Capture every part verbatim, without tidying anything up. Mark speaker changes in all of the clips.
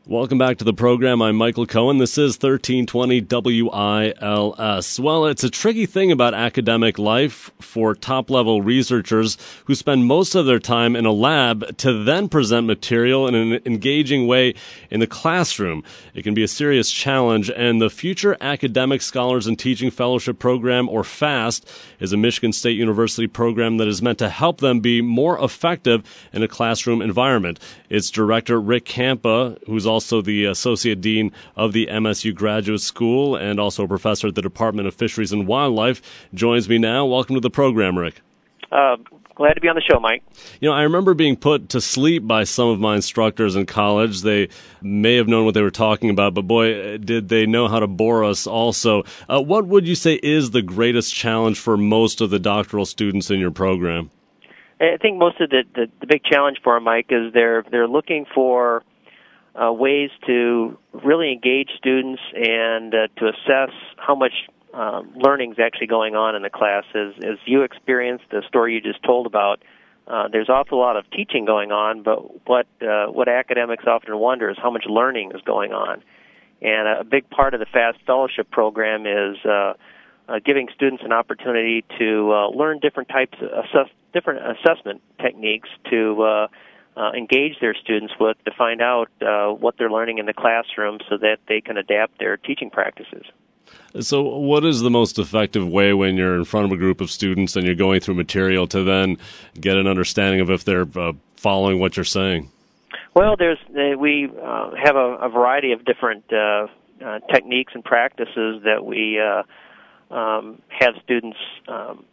Speaker 1: Welcome back to the program. I'm Michael Cohen. This is thirteen twenty W I L S. Well, it's a tricky thing about academic life for top-level researchers who spend most of their time in a lab to then present material in an engaging way in the classroom. It can be a serious challenge, and the Future Academic Scholars and Teaching Fellowship Program, or FAST, is a Michigan State University program that is meant to help them be more effective in a classroom environment. Its director, Rick Campa, who's also the Associate Dean of the M S U Graduate School and also a professor at the Department of Fisheries and Wildlife, joins me now. Welcome to the program, Rick.
Speaker 2: Uh, glad to be on the show, Mike.
Speaker 1: You know, I remember being put to sleep by some of my instructors in college. They may have known what they were talking about, but boy, did they know how to bore us also. Uh, what would you say is the greatest challenge for most of the doctoral students in your program?
Speaker 2: I think most of the, the, the big challenge for them, Mike, is they're they're looking for uh, ways to really engage students and uh, to assess how much um, learning is actually going on in the class. As, as you experienced, the story you just told about, uh, there's an awful lot of teaching going on, but what uh, what academics often wonder is how much learning is going on. And a big part of the FAST Fellowship program is uh, uh, giving students an opportunity to uh, learn different types of assess different assessment techniques to uh, uh, engage their students with, to find out uh, what they're learning in the classroom so that they can adapt their teaching practices.
Speaker 1: So what is the most effective way when you're in front of a group of students and you're going through material to then get an understanding of if they're uh, following what you're saying?
Speaker 2: Well, there's uh, we uh, have a, a variety of different uh, uh, techniques and practices that we uh, um, have students um,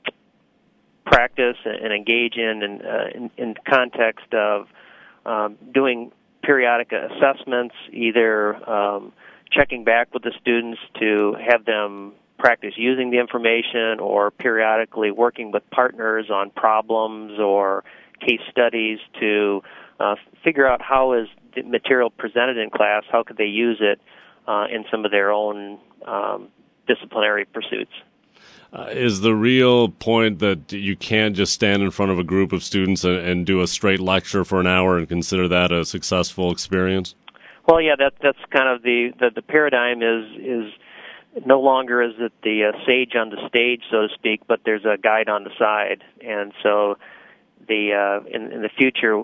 Speaker 2: practice and engage in, and uh, in, in context of um, doing periodic assessments, either um, checking back with the students to have them practice using the information, or periodically working with partners on problems or case studies to uh, figure out how is the material presented in class, how could they use it uh, in some of their own um, disciplinary pursuits.
Speaker 1: Uh, is the real point that you can't just stand in front of a group of students and, and do a straight lecture for an hour and consider that a successful experience?
Speaker 2: Well, yeah, that that's kind of the, the, the paradigm is is no longer is it the uh, sage on the stage, so to speak, but there's a guide on the side. And so the uh, in, in the future,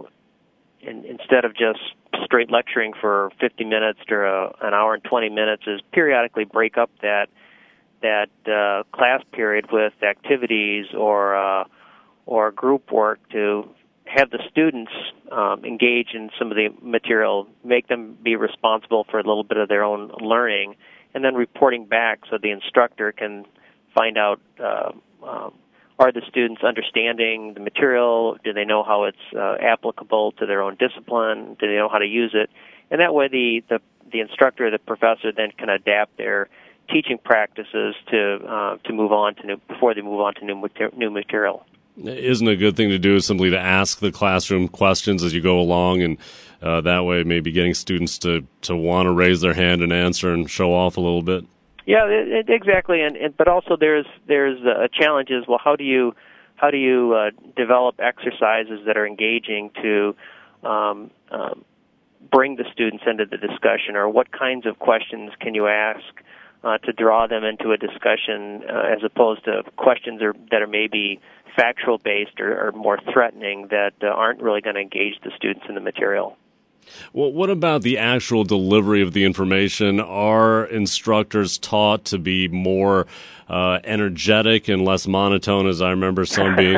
Speaker 2: in, instead of just straight lecturing for fifty minutes or a, an hour and twenty minutes, is periodically break up that that uh, class period with activities or uh, or group work to have the students um, engage in some of the material, make them be responsible for a little bit of their own learning, and then reporting back so the instructor can find out uh, um, are the students understanding the material, do they know how it's uh, applicable to their own discipline, do they know how to use it, and that way the, the, the instructor or the professor then can adapt their teaching practices to uh, to move on to new, before they move on to new mater- new material.
Speaker 1: Isn't a good thing to do simply to ask the classroom questions as you go along, and uh, that way maybe getting students to, to want to raise their hand and answer and show off a little bit?
Speaker 2: Yeah, it, it, exactly. And, and but also there's there's a challenge is, well, how do you how do you uh, develop exercises that are engaging to um, um, bring the students into the discussion, or what kinds of questions can you ask Uh, to draw them into a discussion uh, as opposed to questions are, that are maybe factual-based or, or more threatening that uh, aren't really going to engage the students in the material.
Speaker 1: Well, what about the actual delivery of the information? Are instructors taught to be more uh, energetic and less monotone, as I remember some being?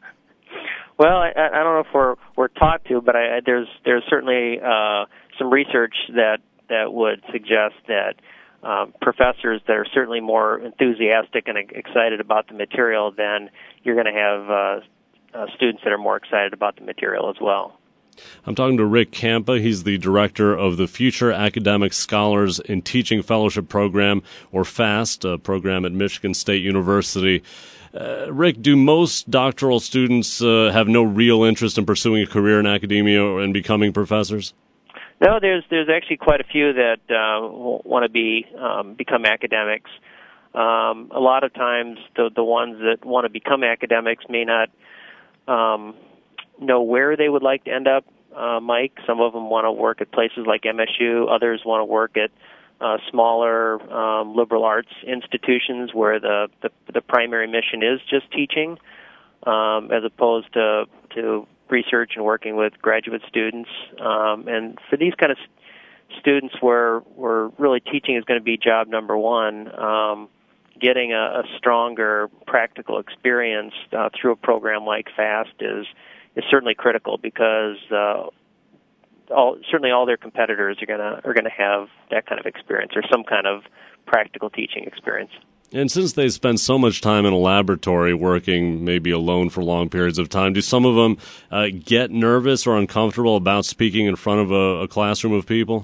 Speaker 2: Well, I, I don't know if we're, we're taught to, but I, there's there's certainly uh, some research that, that would suggest that Um, professors that are certainly more enthusiastic and excited about the material, then you're going to have uh, uh, students that are more excited about the material as well.
Speaker 1: I'm talking to Rick Campa. He's the director of the Future Academic Scholars in Teaching Fellowship Program, or FAST, a program at Michigan State University. Uh, Rick, do most doctoral students uh, have no real interest in pursuing a career in academia and becoming professors?
Speaker 2: No, there's there's actually quite a few that uh, want to be um, become academics. Um, a lot of times, the the ones that want to become academics may not um, know where they would like to end up uh, Mike. Some of them want to work at places like M S U. Others want to work at uh, smaller um, liberal arts institutions where the, the, the primary mission is just teaching, um, as opposed to, to research and working with graduate students. Um, and for these kind of students where, where really teaching is going to be job number one, um, getting a, a stronger practical experience uh, through a program like FAST is is certainly critical, because uh, all, certainly all their competitors are gonna are gonna have that kind of experience or some kind of practical teaching experience.
Speaker 1: And since they spend so much time in a laboratory working maybe alone for long periods of time, do some of them uh, get nervous or uncomfortable about speaking in front of a, a classroom of people?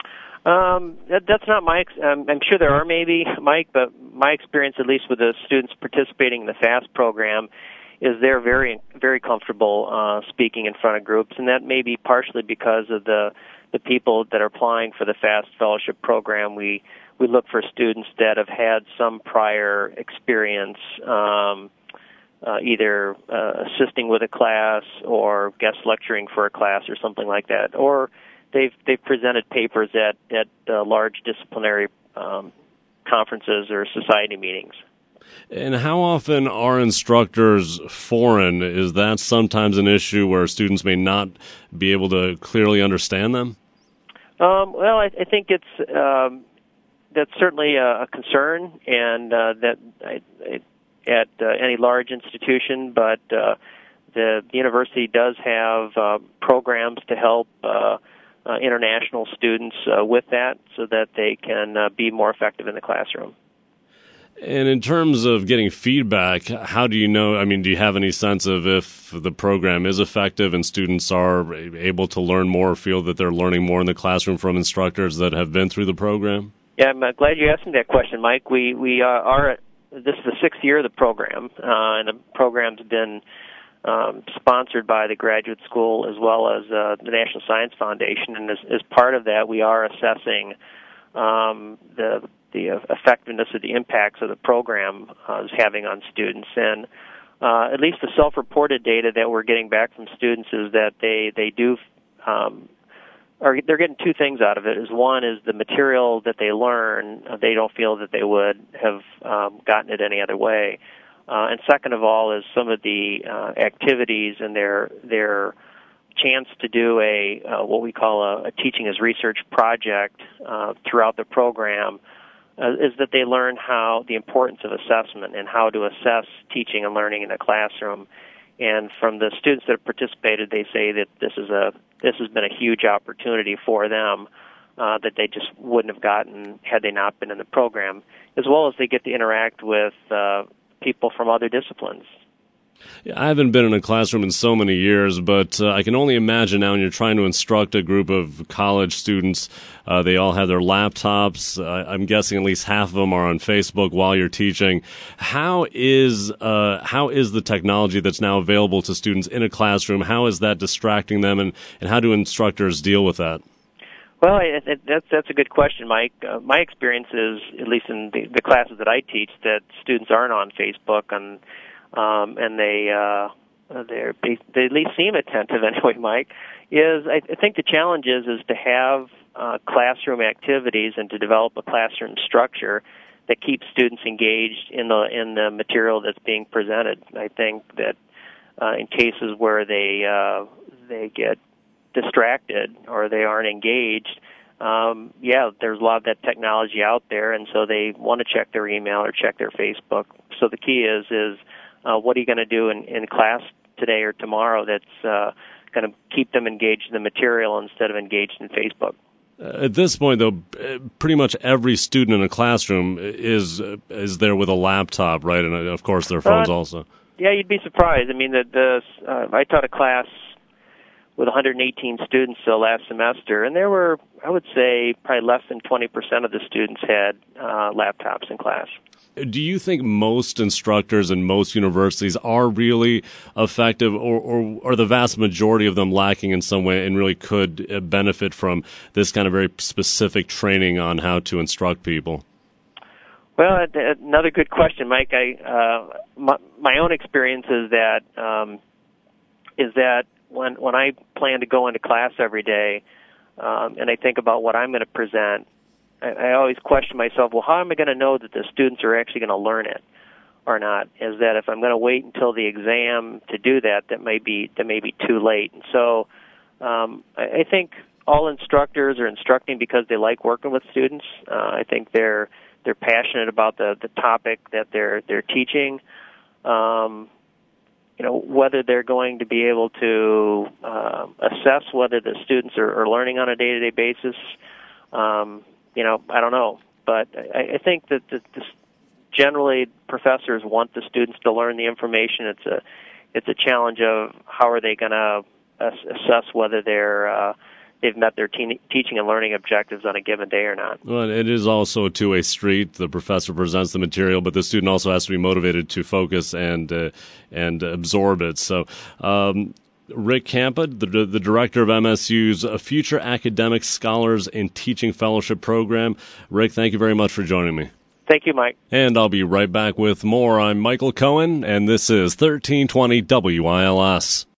Speaker 2: Um, that, that's not my. Um, I'm sure there are maybe, Mike, but my experience, at least with the students participating in the FAST program, is they're very, very comfortable uh, speaking in front of groups, and that may be partially because of the the people that are applying for the FAST fellowship program. We we look for students that have had some prior experience, um, uh, either uh, assisting with a class or guest lecturing for a class or something like that, or They've they've presented papers at at uh, large disciplinary um, conferences or society meetings.
Speaker 1: And how often are instructors foreign? Is that sometimes an issue where students may not be able to clearly understand them?
Speaker 2: Um, well, I, I think it's um, that's certainly a, a concern, and uh, that I, I, at uh, any large institution, but uh, the, the university does have uh, programs to help Uh, Uh, international students uh, with that, so that they can uh, be more effective in the classroom.
Speaker 1: And in terms of getting feedback, how do you know, I mean, do you have any sense of if the program is effective and students are able to learn more or feel that they're learning more in the classroom from instructors that have been through the program?
Speaker 2: Yeah, I'm uh, glad you asked me that question, Mike. We, we uh, are, this is the sixth year of the program, uh, and the program's been Um, sponsored by the graduate school as well as uh, the National Science Foundation, and as, as part of that, we are assessing um, the the effectiveness of the impacts of the program uh, is having on students. And uh, at least the self-reported data that we're getting back from students is that they they do um, are they're getting two things out of it. Is one is the material that they learn, uh, they don't feel that they would have um, gotten it any other way. Uh, and second of all is some of the uh, activities and their their chance to do a uh, what we call a, a teaching as research project uh, throughout the program uh, is that they learn how the importance of assessment and how to assess teaching and learning in a classroom. And from the students that have participated, they say that this is a this has been a huge opportunity for them uh, that they just wouldn't have gotten had they not been in the program, as well as they get to interact with uh, people from other disciplines.
Speaker 1: Yeah, I haven't been in a classroom in so many years, but uh, I can only imagine now when you're trying to instruct a group of college students, uh, they all have their laptops. Uh, I'm guessing at least half of them are on Facebook while you're teaching. How is uh, how is the technology that's now available to students in a classroom, how is that distracting them, and, and how do instructors deal with that?
Speaker 2: Well, I, I, that's that's a good question, Mike. Uh, my experience is, at least in the, the classes that I teach, that students aren't on Facebook, and um, and they uh, they're, they they at least seem attentive anyway. Mike, is I, I think the challenge is is to have uh, classroom activities and to develop a classroom structure that keeps students engaged in the in the material that's being presented. I think that uh, in cases where they uh, they get distracted or they aren't engaged, um, yeah, there's a lot of that technology out there, and so they want to check their email or check their Facebook. So the key is is uh, what are you going to do in, in class today or tomorrow that's uh, going to keep them engaged in the material instead of engaged in Facebook?
Speaker 1: Uh, at this point, though, pretty much every student in a classroom is uh, is there with a laptop, right? And, uh, of course, their phones uh, also.
Speaker 2: Yeah, you'd be surprised. I mean, the, the uh, I taught a class with one hundred eighteen students uh, last semester, and there were, I would say, probably less than twenty percent of the students had uh, laptops in class.
Speaker 1: Do you think most instructors in most universities are really effective, or, or are the vast majority of them lacking in some way and really could benefit from this kind of very specific training on how to instruct people?
Speaker 2: Well, another good question, Mike. I uh, my, my own experience is that um, is that when when I plan to go into class every day, um, and I think about what I'm going to present, I, I always question myself, well, how am I going to know that the students are actually going to learn it or not? Is that if I'm going to wait until the exam to do that, that may be, that may be too late. And so um, I, I think all instructors are instructing because they like working with students. Uh, I think they're they're passionate about the, the topic that they're they're teaching. Um, you know, whether they're going to be able to uh, assess whether the students are, are learning on a day-to-day basis, um, you know, I don't know. But I, I think that the, the, generally professors want the students to learn the information. It's a it's a challenge of how are they going to assess whether they're uh, they've met their te- teaching and learning objectives on a given day or not.
Speaker 1: Well, it is also a two-way street. The professor presents the material, but the student also has to be motivated to focus and uh, and absorb it. So, um, Rick Campa, the, the director of M S U's Future Academic Scholars and Teaching Fellowship Program. Rick, thank you very much for joining me.
Speaker 2: Thank you, Mike.
Speaker 1: And I'll be right back with more. I'm Michael Cohen, and this is thirteen twenty W I L S.